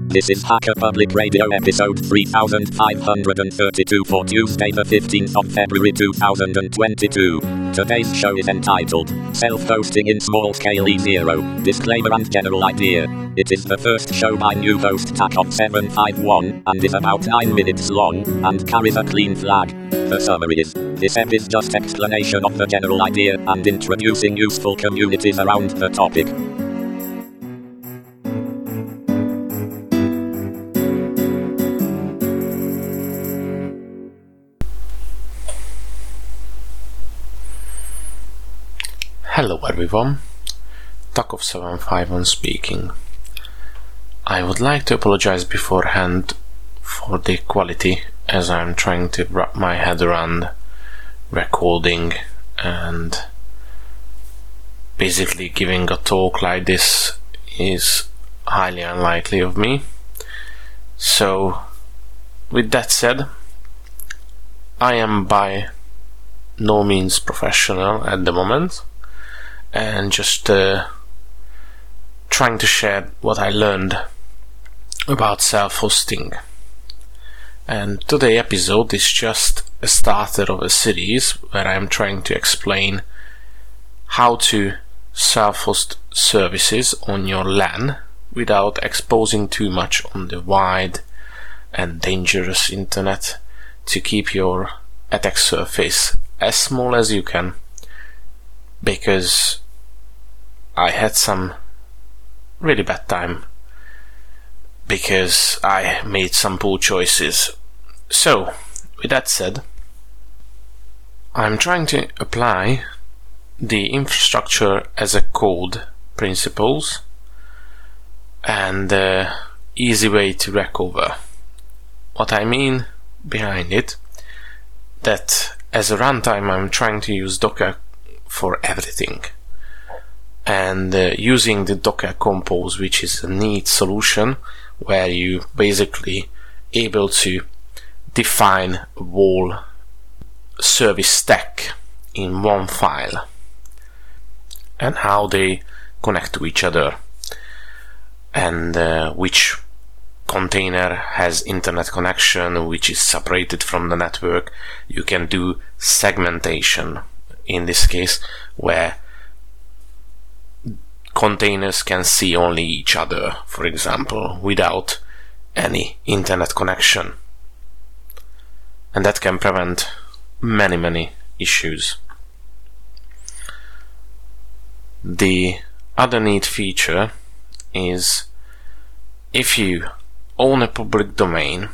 This is Hacker Public Radio episode 3532 for Tuesday the 15th of February 2022. Today's show is entitled Self-Hosting in Small Scale E0, Disclaimer and General Idea. It is the first show by new host TACOP751 and is about 9 minutes long and carries a clean flag. The summary is, this ep is just explanation of the general idea and introducing useful communities around the topic. Hello everyone, TACOP751 speaking. I would like to apologize beforehand for the quality, as I'm trying to wrap my head around recording and basically giving a talk like this is highly unlikely of me. So with that said, I am by no means professional at the moment, and just trying to share what I learned about self-hosting. And today's episode is just a starter of a series where I'm trying to explain how to self-host services on your LAN without exposing too much on the wide and dangerous internet, to keep your attack surface as small as you can, because I had some really bad time because I made some poor choices. So, with that said, I'm trying to apply the infrastructure as a code principles and the easy way to recover. What I mean behind it, that as a runtime I'm trying to use Docker for everything, and using the Docker Compose, which is a neat solution where you basically able to define a whole service stack in one file and how they connect to each other, and which container has internet connection, which is separated from the network. You can do segmentation in this case, where containers can see only each other, for example, without any internet connection. And that can prevent many issues. The other neat feature is, if you own a public domain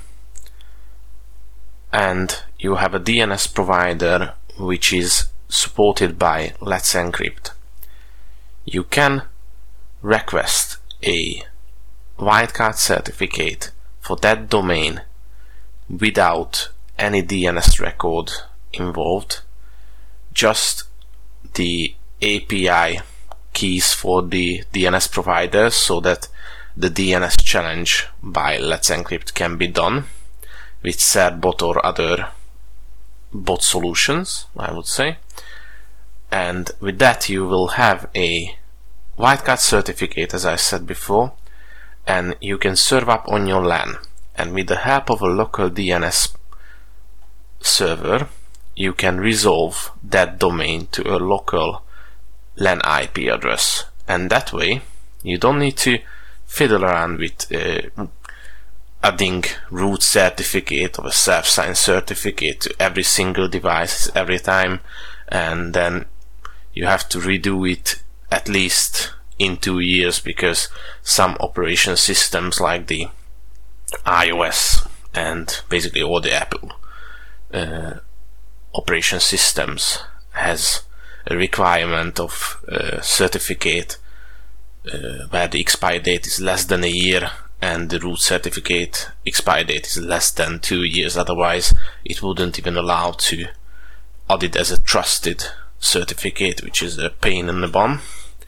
and you have a DNS provider which is supported by Let's Encrypt, you can request a wildcard certificate for that domain without any DNS record involved, just the API keys for the DNS provider, so that the DNS challenge by Let's Encrypt can be done with Certbot or other bot solutions, I would say. And with that you will have a wildcard certificate, as I said before, and you can serve up on your LAN, and with the help of a local DNS server you can resolve that domain to a local LAN IP address, and that way you don't need to fiddle around with adding root certificate or a self-signed certificate to every single device every time, and then you have to redo it at least in 2 years, because some operation systems like the iOS and basically all the Apple operation systems has a requirement of certificate where the expiry date is less than a year and the root certificate expiry date is less than 2 years, otherwise it wouldn't even allow to add it as a trusted certificate, which is a pain in the bum.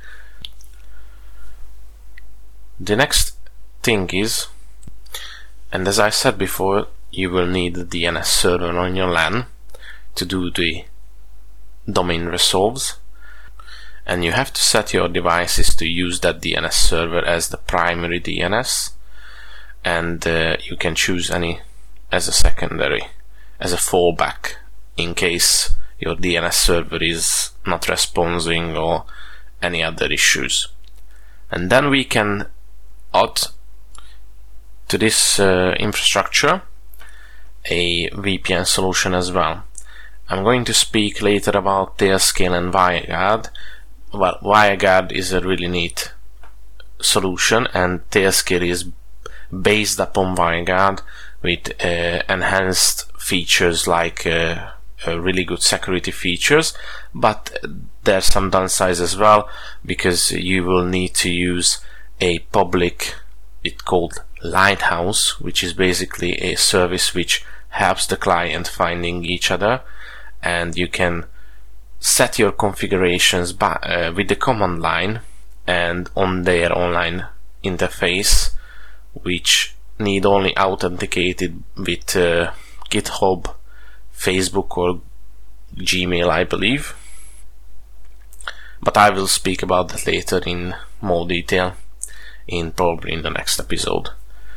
The next thing is, and as I said before, you will need a DNS server on your LAN to do the domain resolves, and you have to set your devices to use that DNS server as the primary DNS, and you can choose any as a secondary, as a fallback in case your DNS server is not responding or any other issues. And then we can add to this infrastructure a VPN solution as well. I'm going to speak later about Tailscale and WireGuard. Well, WireGuard is a really neat solution, and Tailscale is based upon WireGuard with enhanced features like really good security features, but there's some downsides as well, because you will need to use a public, it's called Lighthouse, which is basically a service which helps the client finding each other, and you can set your configurations with the command line and on their online interface, which need only authenticated with GitHub, Facebook or Gmail, I believe. But I will speak about that later in more detail, probably in the next episode.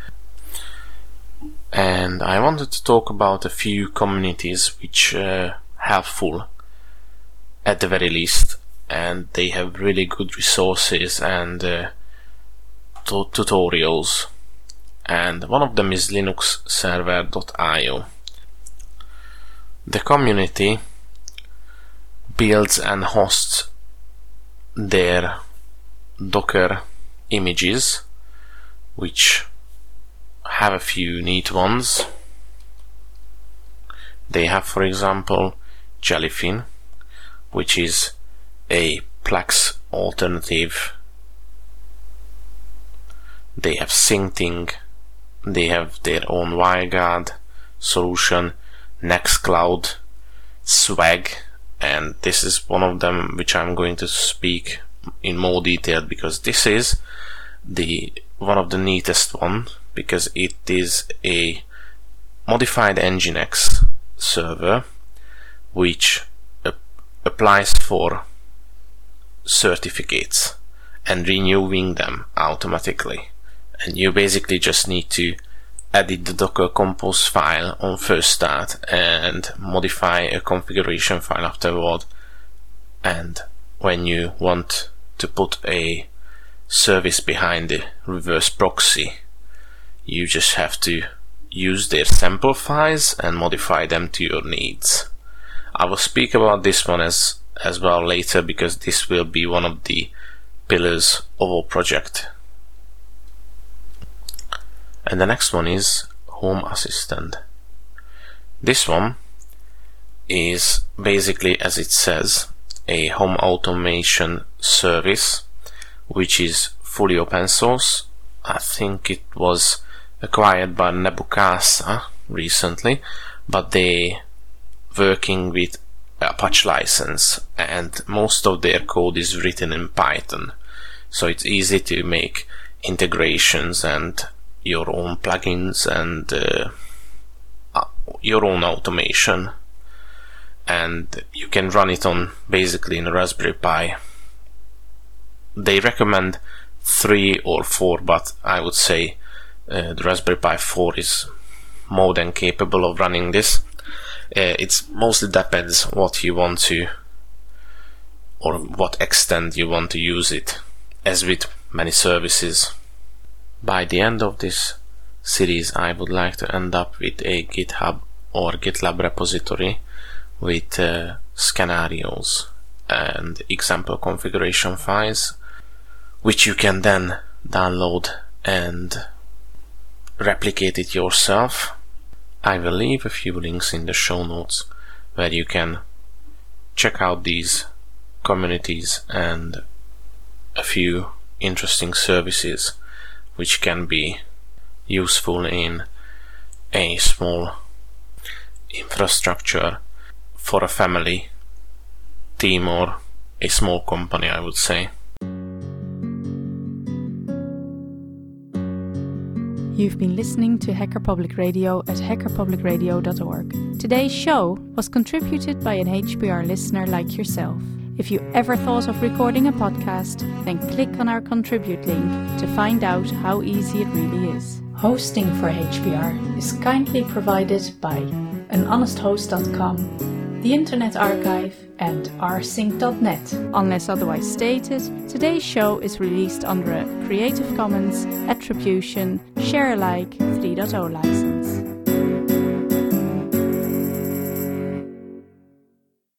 And I wanted to talk about a few communities which are helpful at the very least, and they have really good resources and tutorials. And one of them is linuxserver.io. The community builds and hosts their Docker images, which have a few neat ones. They have, for example, Jellyfin, which is a Plex alternative. They have Syncting. They have their own WireGuard solution, Nextcloud, Swag, and this is one of them which I'm going to speak in more detail, because this is one of the neatest one, because it is a modified Nginx server which applies for certificates and renewing them automatically, and you basically just need to edit the Docker Compose file on first start and modify a configuration file afterward. And when you want to put a service behind the reverse proxy, you just have to use their sample files and modify them to your needs. I will speak about this one as well later, because this will be one of the pillars of our project. And the next one is Home Assistant. This one is basically, as it says, a home automation service which is fully open source. I think it was acquired by Nebuchadnezzar recently, but they working with Apache license, and most of their code is written in Python, so it's easy to make integrations and your own plugins and your own automation, and you can run it on basically in a Raspberry Pi. They recommend 3 or 4, but I would say the Raspberry Pi 4 is more than capable of running this. It mostly depends what you want to, or what extent you want to use it, as with many services. By the end of this series, I would like to end up with a GitHub or GitLab repository with scenarios and example configuration files, which you can then download and replicate it yourself. I will leave a few links in the show notes where you can check out these communities and a few interesting services which can be useful in a small infrastructure for a family, team, or a small company, I would say. You've been listening to Hacker Public Radio at hackerpublicradio.org. Today's show was contributed by an HPR listener like yourself. If you ever thought of recording a podcast, then click on our Contribute link to find out how easy it really is. Hosting for HPR is kindly provided by anhonesthost.com, the Internet Archive and rsync.net. Unless otherwise stated, today's show is released under a Creative Commons Attribution Share Alike 3.0 license.